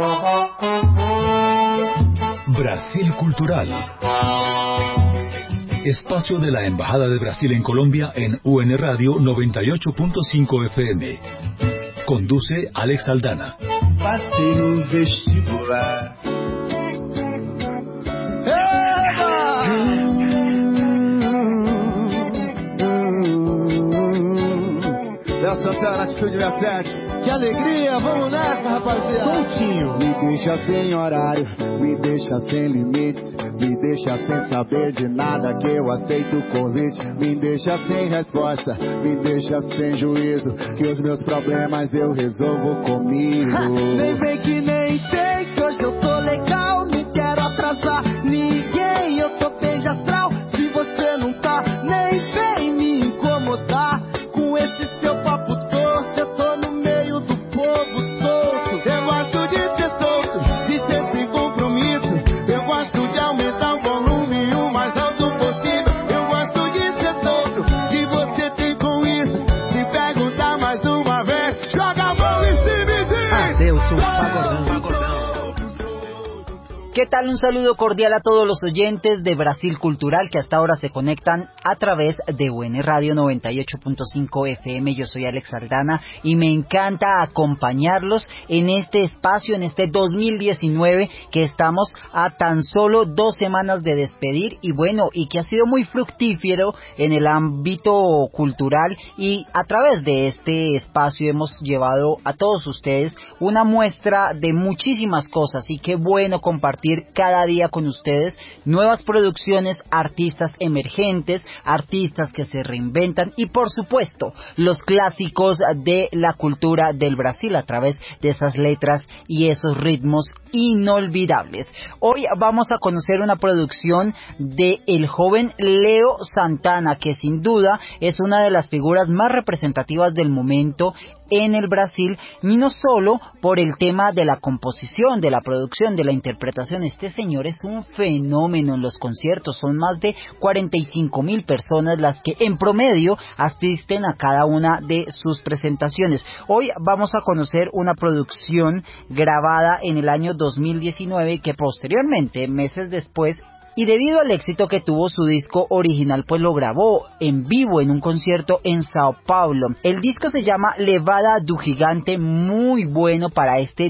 Brasil Cultural. Espacio de la Embajada de Brasil en Colombia en UN Radio 98.5 FM. Conduce Alex Aldana. Passei no vestibular. Léo Santana, Atitude 27. Que alegria, vamos nessa, rapaziada. Prontinho. Me deixa sem horário, me deixa sem limites, me deixa sem saber de nada que eu aceito o convite. Me deixa sem resposta, me deixa sem juízo, que os meus problemas eu resolvo comigo. Nem vem que nem sei que hoje eu tô legal, não quero atrasar ninguém, eu tô bem de astral. Se você não tá, nem vem me incomodar com esse seu papo torto. Eu tô no meio do povo solto. Eu gosto de ser solto, de ser sem compromisso. Eu gosto de aumentar o volume o mais alto possível. Eu gosto de ser solto, e você tem com isso. Se perguntar mais uma vez, joga a mão em cima e diz: Adeus, pagodão. ¿Qué tal? Un saludo cordial a todos los oyentes de Brasil Cultural que hasta ahora se conectan a través de UN Radio 98.5 FM. Yo soy Alex Aldana y me encanta acompañarlos en este espacio, en este 2019 que estamos a tan solo 2 semanas de despedir y bueno, y que ha sido muy fructífero en el ámbito cultural, y a través de este espacio hemos llevado a todos ustedes una muestra de muchísimas cosas, y qué bueno compartir cada día con ustedes nuevas producciones, artistas emergentes, artistas que se reinventan y por supuesto los clásicos de la cultura del Brasil a través de esas letras y esos ritmos inolvidables. Hoy vamos a conocer una producción de el joven Léo Santana, que sin duda es una de las figuras más representativas del momento en el Brasil, y no solo por el tema de la composición, de la producción, de la interpretación. Este señor es un fenómeno en los conciertos. Son más de 45,000 personas las que en promedio asisten a cada una de sus presentaciones. Hoy vamos a conocer una producción grabada en el año 2019 que posteriormente, meses después, y debido al éxito que tuvo su disco original, pues lo grabó en vivo en un concierto en Sao Paulo. El disco se llama Levada do Gigante, muy bueno para este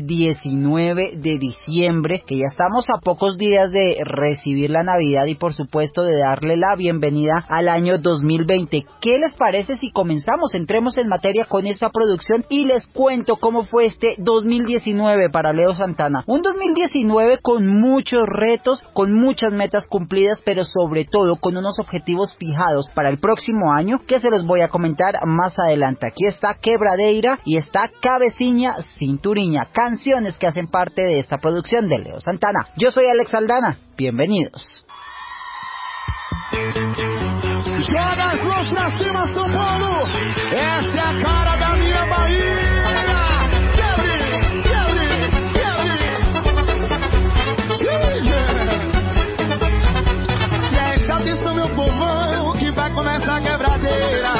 19 de diciembre, que ya estamos a pocos días de recibir la Navidad y por supuesto de darle la bienvenida al año 2020. ¿Qué les parece si comenzamos? Entremos en materia con esta producción y les cuento cómo fue este 2019 para Léo Santana. Un 2019 con muchos retos, con muchas metas cumplidas, pero sobre todo con unos objetivos fijados para el próximo año que se los voy a comentar más adelante. Aquí está Quebradeira y está Cabeciña Cinturiña, canciones que hacen parte de esta producción de Léo Santana. Yo soy Alex Aldana, bienvenidos. Joga as mãos pra cima, São Paulo. Essa é a cara da minha Bahia. Atenção, meu povão, que vai começar a quebradeira.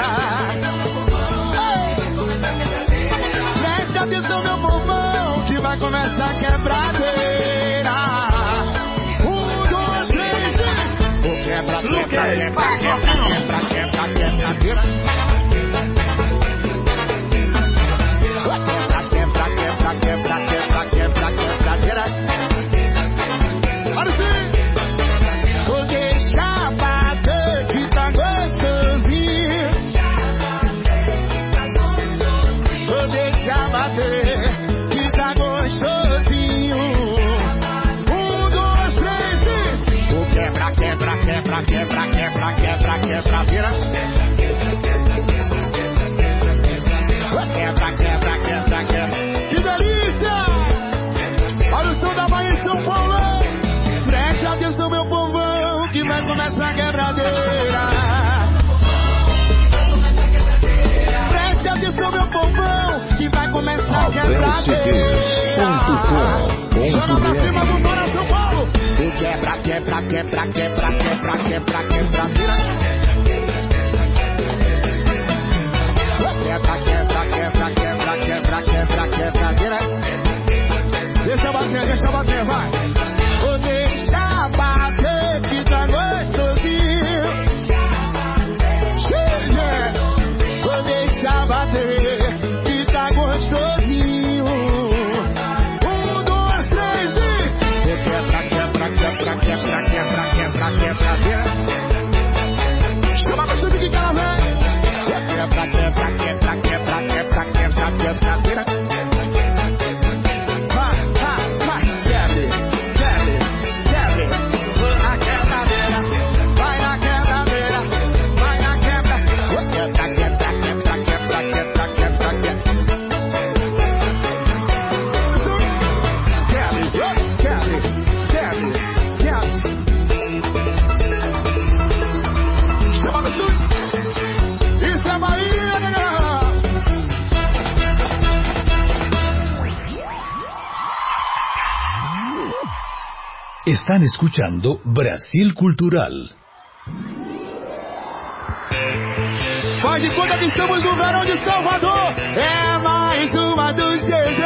Preste atenção, meu povão, que vai começar a quebradeira. 1, 2, 3, o quebra, quebra, quebra, quebra, quebra, quebra, quebradeira. Quebra, quebra, quebra, quebra, quebra, quebra, quebradeira. Olha sim. Que tá gostosinho. 1, 2, 3, o quebra, quebra, quebra, quebra, quebra, quebra, quebradeira. Quebra, quebra, quebra, quebra. Que delícia! Olha o som da Bahia em São Paulo. Preste atenção, meu povão, que vai começar a quebradeira. Preste atenção, meu povão, que vai começar a quebradeira. Joga pra cima do coração, Paulo. O quebra, quebra, quebra, quebra, quebra, quebra, quebradeira. Quebra, quebra, quebra, quebra, quebra, quebra, quebradeira. Deixa eu bater, vai. Vou deixar bater que tá gostosinho. Vou deixar bater que tá gostosinho. 1, 2, 3 e quebra, quebra, quebra, quebra, quebra, quebra, quebra, quebra. Chama pra tudo que ela vem. Quebra, quebra, quebra, quebra, quebra, quebra, quebra, quebra. Están escuchando Brasil Cultural. Faz de conta que estamos no verão de Salvador. É mais uma do GG.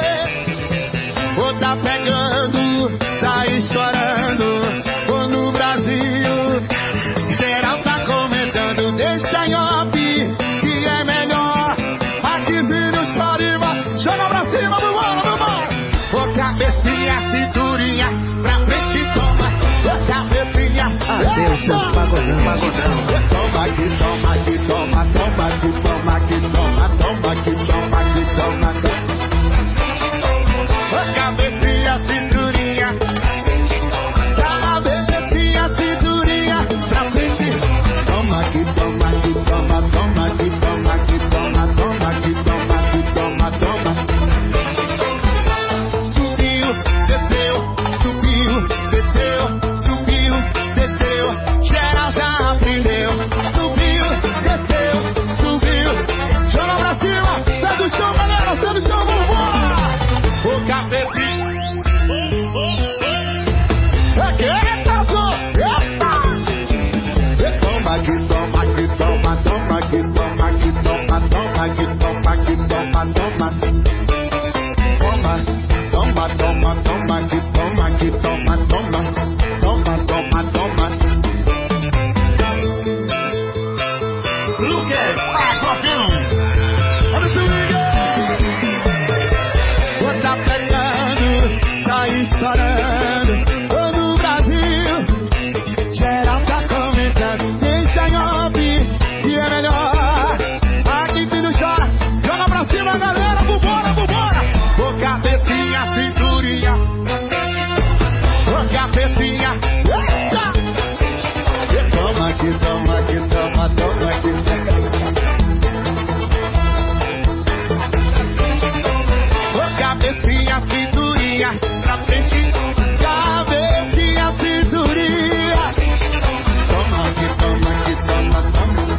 Ou tá pegando, tá estourando. Ou no Brasil, geral tá comentando. Deixa em off, que é melhor. Aqui vídeos para riba. Joga pra cima, vambora, vambora. Ô cabecinha, cinturinha. Pra frente toma, ô cabecinha. Adeus, seu pagodão, pagodão. Toma aqui, toma aqui, toma, toma aqui, toma aqui, toma, toma aqui, toma aqui, toma, toma. Ô cabecinha, cinturinha. Cabecinha, cinturinha. Pra frente. Toma aqui, toma aqui, toma, toma aqui, toma aqui, toma, toma aqui, toma aqui, toma, toma. Subiu, desceu, subiu, desceu, subiu, desceu. Geral já aprendeu. Subiu, desceu, subiu. Joga pra cima. Sai do chão, galera, sai do chão, vambora. O cabecinho. Eita, só. Eita. Toma aqui, toma aqui, toma, toma aqui, toma aqui, toma, toma aqui, toma aqui, toma, toma. Toma, toma, toma, toma aqui, toma aqui, toma, toma. Toma, toma, toma. Lucas, Agostinho. Olha o swing. Vou tá pegando, tá estourando. Tô no Brasil, geral tá comentando. Deixa em off, que é melhor. Aqui filho chora, joga pra cima, galera. Vambora, vambora. Ô cabecinha, cinturinha. Ô cabecinha. Eita. Toma aqui, toma aqui, toma, toma aqui. Ô cabecinha, cinturinha. Pra frente. Cabecinha, cinturinha. Toma aqui, toma aqui, toma, toma.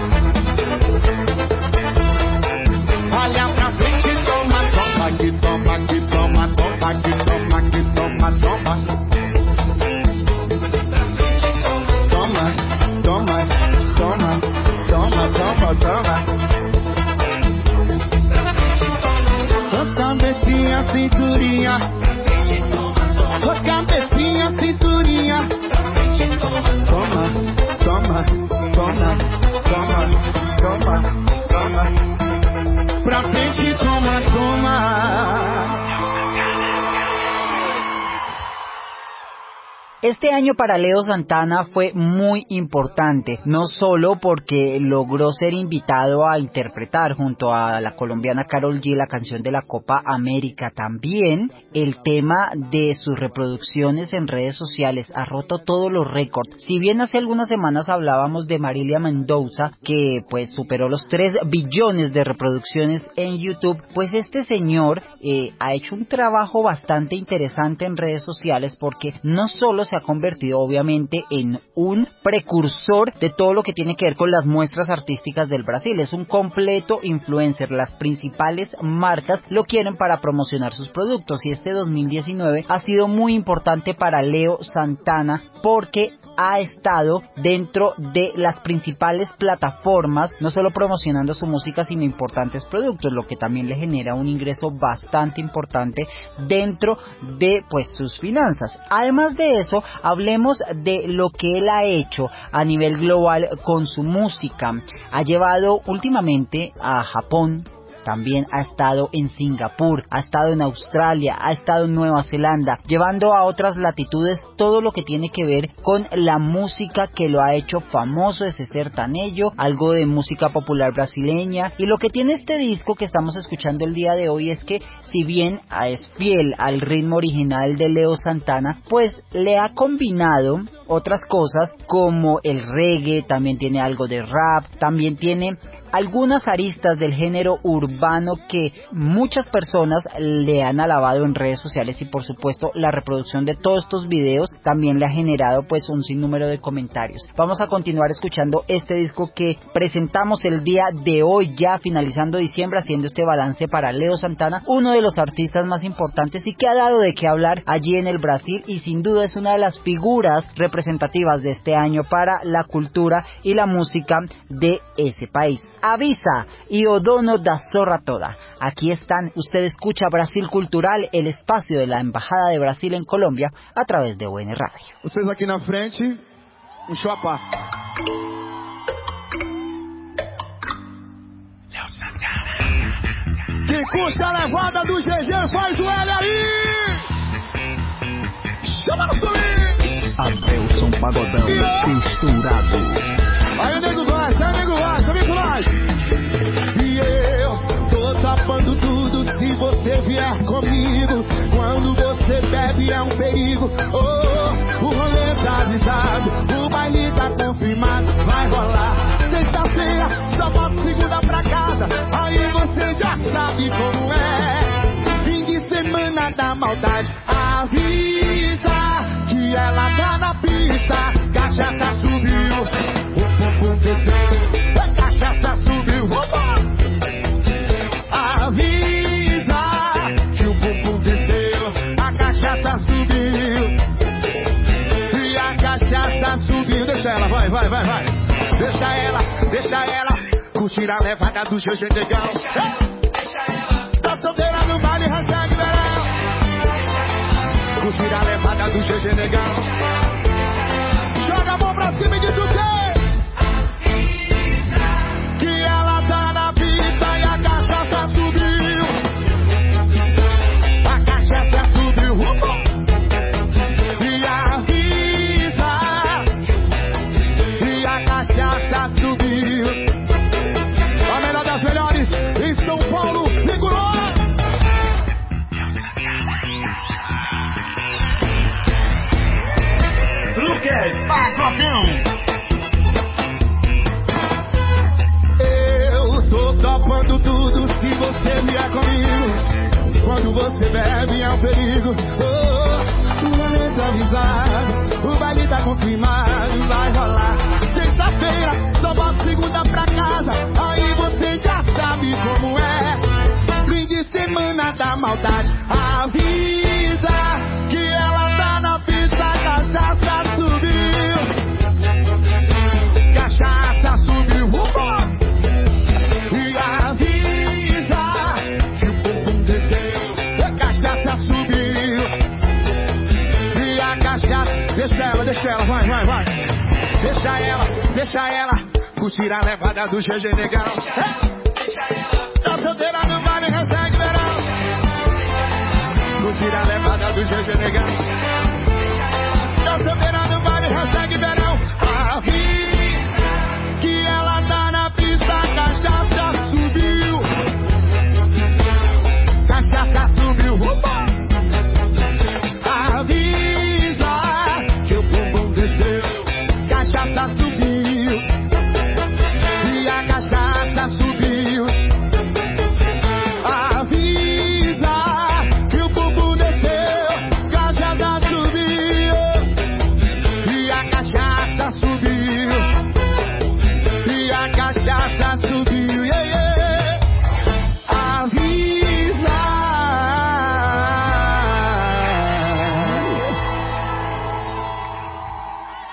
Olha pra frente, toma, toma aqui, toma aqui, toma, toma aqui, toma aqui, toma, toma. Toma, toma, toma, toma, toma, toma. Ô cabecinha, cinturinha. Ô cabecinha, cinturinha. Toma, toma, toma, toma, toma, toma. Pra frente, toma, toma. Este año para Leo Santana fue muy importante, no solo porque logró ser invitado a interpretar junto a la colombiana Karol G la canción de la Copa América, también el tema de sus reproducciones en redes sociales ha roto todos los récords. Si bien hace algunas semanas hablábamos de Marília Mendoza, que pues superó los 3 billones de reproducciones en YouTube, pues este señor ha hecho un trabajo bastante interesante en redes sociales porque no solo se se ha convertido obviamente en un precursor de todo lo que tiene que ver con las muestras artísticas del Brasil. Es un completo influencer. Las principales marcas lo quieren para promocionar sus productos, y este 2019 ha sido muy importante para Leo Santana porque ha estado dentro de las principales plataformas, no solo promocionando su música, sino importantes productos, lo que también le genera un ingreso bastante importante dentro de pues sus finanzas. Además de eso, hablemos de lo que él ha hecho a nivel global con su música. Ha llevado últimamente a Japón, también ha estado en Singapur, ha estado en Australia, ha estado en Nueva Zelanda, llevando a otras latitudes todo lo que tiene que ver con la música que lo ha hecho famoso, ese sertanejo, algo de música popular brasileña. Y lo que tiene este disco que estamos escuchando el día de hoy es que, si bien es fiel al ritmo original de Leo Santana, pues le ha combinado otras cosas como el reggae, también tiene algo de rap, también tiene algunas aristas del género urbano que muchas personas le han alabado en redes sociales, y por supuesto la reproducción de todos estos videos también le ha generado pues un sinnúmero de comentarios. Vamos a continuar escuchando este disco que presentamos el día de hoy, ya finalizando diciembre, haciendo este balance para Leo Santana, uno de los artistas más importantes y que ha dado de qué hablar allí en el Brasil, y sin duda es una de las figuras representativas de este año para la cultura y la música de ese país. Avisa y Odono da Zorra Toda. Aquí están, usted escucha Brasil Cultural, el espacio de la Embajada de Brasil en Colombia a través de UN Radio. Vocês aqui na frente, show à parte. Quem curte a levada do GG faz o L aí. Chama no swing. Adelson Pagodão, misturado. Aí nego gosta, vem com nós. E eu tô tapando tudo se você vier comigo. Quando você bebe é um perigo. Oh, o rolê tá avisado, o baile tá confirmado, vai rolar. Sexta-feira, só volta segunda pra casa. Aí você já sabe como é. Fim de semana da maldade, avisa que ela tá na pista. Cachaça subiu. A cachaça subiu, opa! Avisa que o bumbum desceu, a cachaça subiu. E a cachaça subiu. Deixa ela, vai. Deixa ela curtir a levada do GG Negão. Tá solteira no baile, hashtag verão. Curtir a levada do GG Negão. Joga a mão pra cima e diz o quê? Eu tô topando tudo se você vier comigo. Quando você bebe é um perigo. Oh, o momento avisado, o baile tá confirmado, vai rolar. Sexta-feira, só volta segunda pra casa. Aí você já sabe como é. Fim de semana da maldade, avisa que ela tá na pista. Cachaça subiu. Cachaça subiu, e avisa que o bumbum desceu. A cachaça subiu. E a cachaça, deixa ela, vai. Deixa ela curtir a levada do GG Negão. Tá solteira no baile, hashtag verão. Curtir a levada do GG Negão. Tá solteira no baile, hashtag verão. Avisa que ela tá na pista, cachaça subiu. Cachaça subiu, opa! Avisa que o bumbum desceu. Cachaça subiu. E a cachaça subiu. Avisa que o bumbum desceu. Cachaça subiu.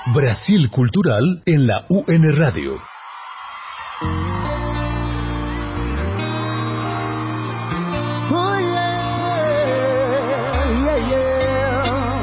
Brasil Cultural en la UN Radio. Oh yeah, yeah, yeah.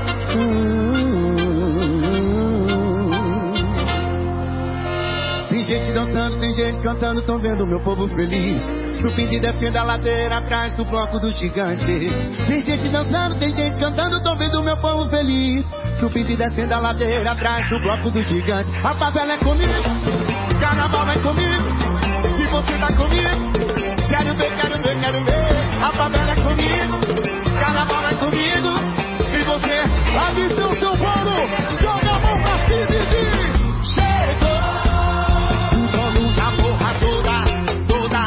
Tem gente dançando, tem gente cantando, tão vendo meu povo feliz. Subindo e descendo a ladeira atrás do bloco do gigante. Tem gente dançando, tem gente cantando, tão vendo meu povo feliz. Subindo e descendo a ladeira atrás do bloco do gigante. A favela é comigo, carnaval é comigo. Se você tá comigo, quero ver, quero ver, quero ver. A favela é comigo, carnaval é comigo. Se você avisa o São Paulo, joga a mão pra cima e diz: chegou o dono da porra toda, toda.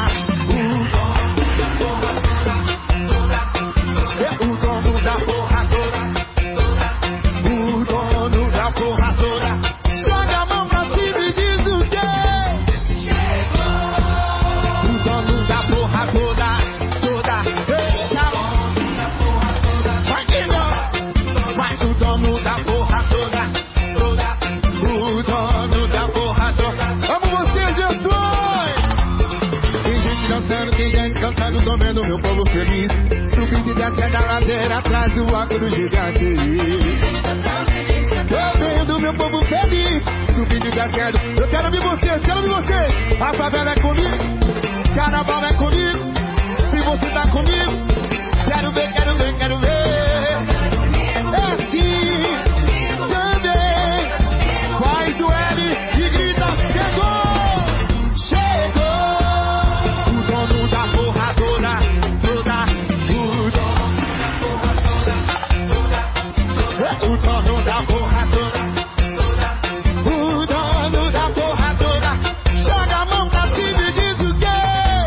O dono da porra toda, o dono da porra toda. Joga a mão pra cima e diz o quê? O dono da porra toda, toda. Vai que não, mas o dono da porra toda, toda. O dono da porra toda. Amo vocês, Jesus! Tem gente dançando, tem gente cantando, tô vendo meu povo feliz. Subindo e descendo a ladeira atrás do arco do gigante. Tô vendo meu povo feliz. Subindo e descendo. Eu quero ouvir vocês, quero ouvir vocês. A favela é comigo, carnaval é comigo. Se você tá comigo, quero ver, quero ver, quero ver. É assim, também. Faz o L e grita: chegou, chegou. O dono da porra toda, toda. O dono da porra toda, o dono da porra toda. Joga a mão pra cima e diz o quê?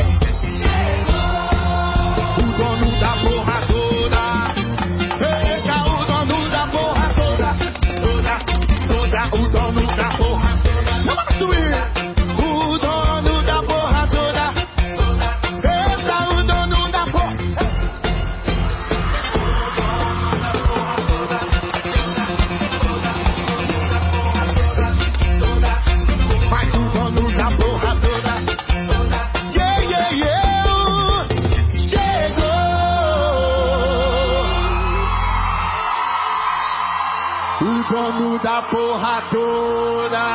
O dono da porra toda. Eita, o dono da porra toda, toda, toda. O dono da porra toda. Chama a subir. O dono da porra toda. Eita, o dono da porra. Mas o dono da porra toda. Yeah, yeah, yeah. Chegou. O dono da porra toda.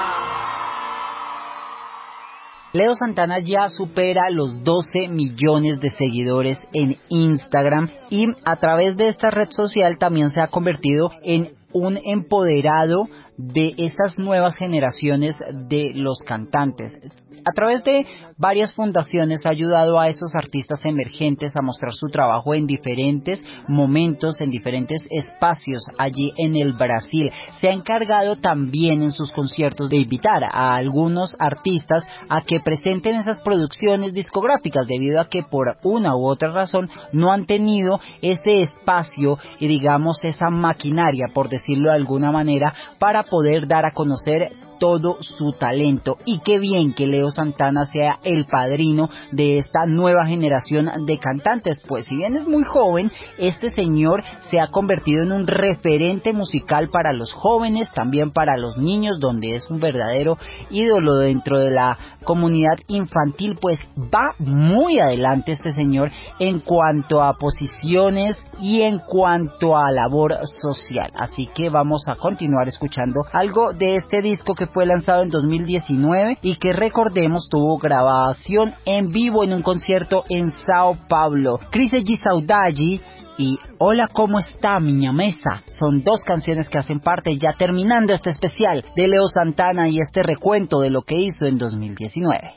Leo Santana ya supera los 12 millones de seguidores en Instagram y a través de esta red social también se ha convertido en un empoderado de esas nuevas generaciones de los cantantes. A través de varias fundaciones ha ayudado a esos artistas emergentes a mostrar su trabajo en diferentes momentos, en diferentes espacios allí en el Brasil. Se ha encargado también en sus conciertos de invitar a algunos artistas a que presenten esas producciones discográficas debido a que por una u otra razón no han tenido ese espacio y digamos esa maquinaria, por decirlo de alguna manera, para poder dar a conocer todo su talento. Y qué bien que Leo Santana sea el padrino de esta nueva generación de cantantes, pues si bien es muy joven, este señor se ha convertido en un referente musical para los jóvenes, también para los niños, donde es un verdadero ídolo dentro de la comunidad infantil, pues va muy adelante este señor en cuanto a posiciones y en cuanto a labor social. Así que vamos a continuar escuchando algo de este disco que fue lanzado en 2019 y que recordemos tuvo grabación en vivo en un concierto en Sao Paulo. Crise de Saudade y Hola, ¿cómo está Minha Mesa? Son dos canciones que hacen parte, ya terminando este especial de Leo Santana y este recuento de lo que hizo en 2019.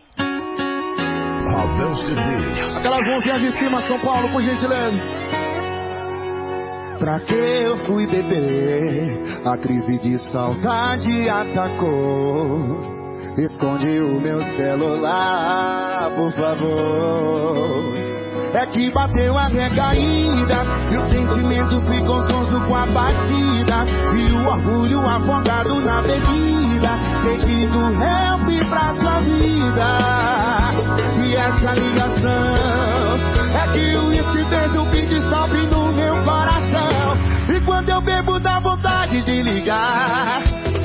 Aquelas mãozinhas de cima, São Paulo, por gentileza. Pra que eu fui beber? A crise de saudade atacou. Esconde o meu celular, por favor. É que bateu a recaída e o sentimento ficou sonso com a batida. E o orgulho afogado na bebida, pedindo help pra sua vida. E essa ligação é que o uísque fez um beat salve no meu coração. E quando eu bebo dá vontade de ligar.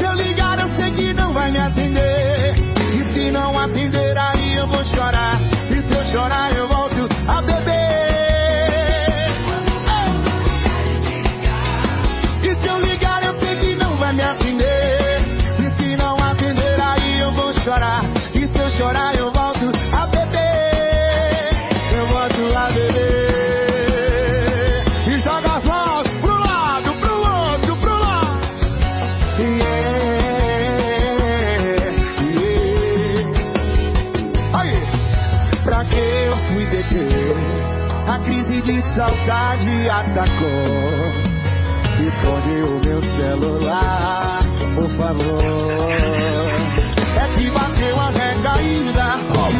saudade atacou. Escondeu meu celular, por favor. É que bateu a recaída.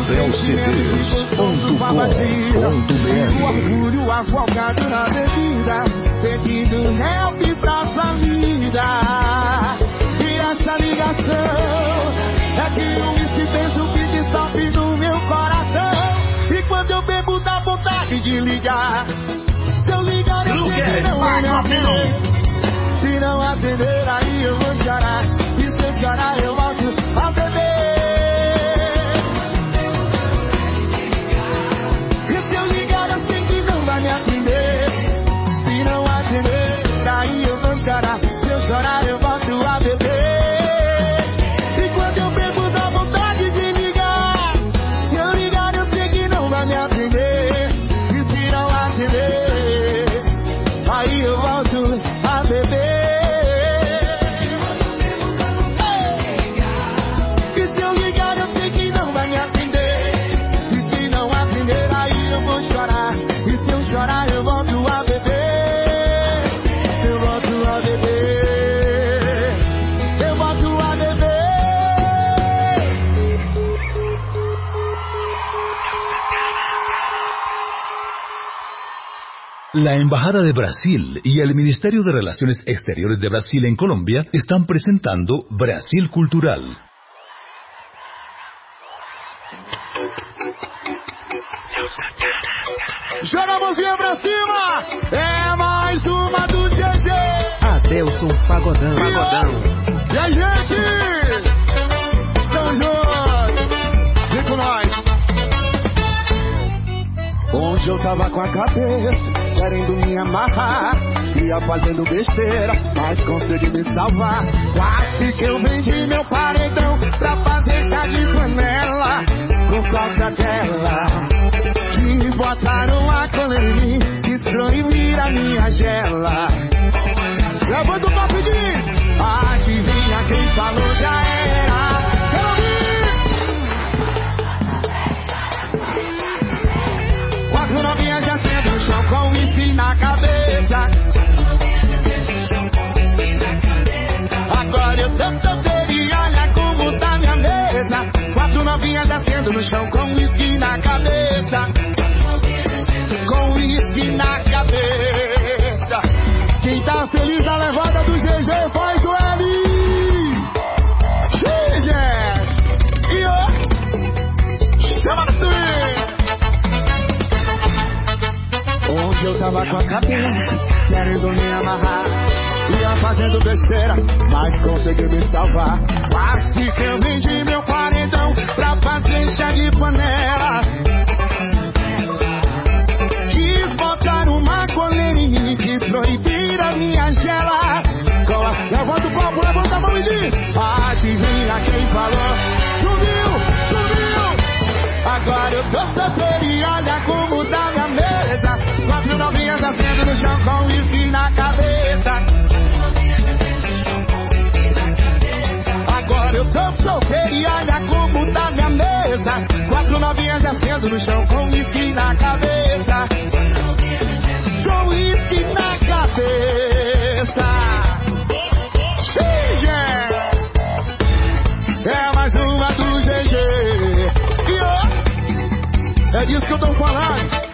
AbelCDs.com.br. O orgulho afogado na bebida, pedindo help pra família. E essa ligação é que eu me penso que dissolve no meu coração. E quando eu bebo dá vontade de ligar. Se eu ligar eu sei que não vai me atender. Se não atender aí eu vou chorar. E se eu chorar eu volto a beber. E se eu ligar eu sei que não vai me atender. Se não atender aí eu vou chorar. Se eu chorar eu volto a beber. E quando eu bebo dá vontade de ligar. Se eu ligar eu sei que não vai me atender. E se não atender aí eu volto a beber. La Embajada de Brasil y el Ministerio de Relaciones Exteriores de Brasil en Colombia están presentando Brasil Cultural. Joga a mãozinha pra cima! É mais uma do GG! Adelson Pagodão. E a gente! Tamo junto! Vem com nós! Onde eu tava com a cabeça, querendo me amarrar, ia fazendo besteira, mas consegui me salvar. Quase que eu vendi meu paredão pra fazer chá de panela, por causa dela. Quis botar uma cola em mim, quis proibir a minha gela. Levanta o papo e diz: adivinha quem falou já era. Quero ouvir! Quatro novinhas já sendo no chão com uísque na cabeça. Agora eu tô solteiro e olha como tá minha mesa. Quatro novinhas já sendo no chão com uísque na cabeça. Com uísque na cabeça. Quem tá feliz na levada do GG faz o L. GG. E ó, chama no swing. Onde eu tava com a cabeça, querendo me amarrar, ia fazendo besteira, mas consegui me salvar. Quase que eu vendi meu paredão pra fazer chá de panela. Quis botar uma coleira em mim, quis proibir a minha gela. Levanta o copo, levanta a mão e diz: adivinha quem falou? Subiu, subiu. Agora eu tô solteiro e olha como tá minha mesa. Quatro novinhas acendo no chão com uísque na cabeça. Agora eu tô solteiro e olha como tá minha mesa. Quatro novinhas acendo no chão com uísque na cabeça. Com uísque na cabeça. GG. É mais uma do GG. E ó, é disso que eu tô falando.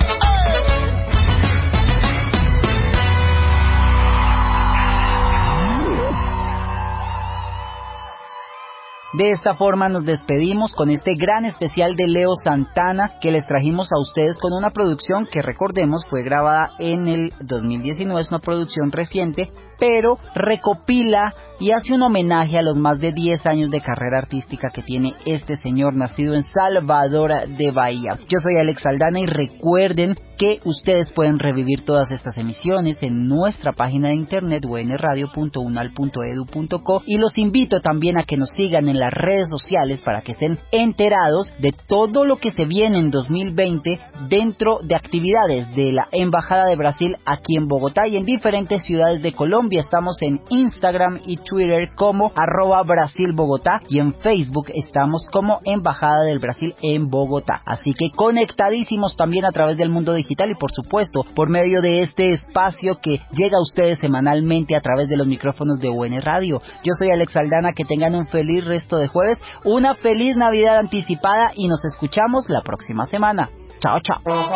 De esta forma nos despedimos con este gran especial de Leo Santana que les trajimos a ustedes con una producción que, recordemos, fue grabada en el 2019, es una producción reciente, pero recopila y hace un homenaje a los más de 10 años de carrera artística que tiene este señor, nacido en Salvador de Bahía. Yo soy Alex Aldana y recuerden que ustedes pueden revivir todas estas emisiones en nuestra página de internet unradio.unal.edu.co y los invito también a que nos sigan en las nuestras redes sociales para que estén enterados de todo lo que se viene en 2020 dentro de actividades de la Embajada de Brasil aquí en Bogotá y en diferentes ciudades de Colombia. Estamos en Instagram y Twitter como @BrasilBogotá y en Facebook estamos como Embajada del Brasil en Bogotá. Así que conectadísimos también a través del mundo digital y por supuesto por medio de este espacio que llega a ustedes semanalmente a través de los micrófonos de UN Radio. Yo soy Alex Aldana, que tengan un feliz resto de jueves, una feliz Navidad anticipada y nos escuchamos la próxima semana. Chao, chao.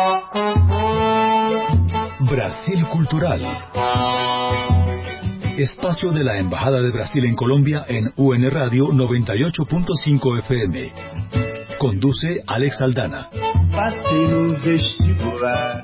Brasil Cultural. Espacio de la Embajada de Brasil en Colombia en UN Radio 98.5 FM. Conduce Alex Aldana. Passei no vestibular.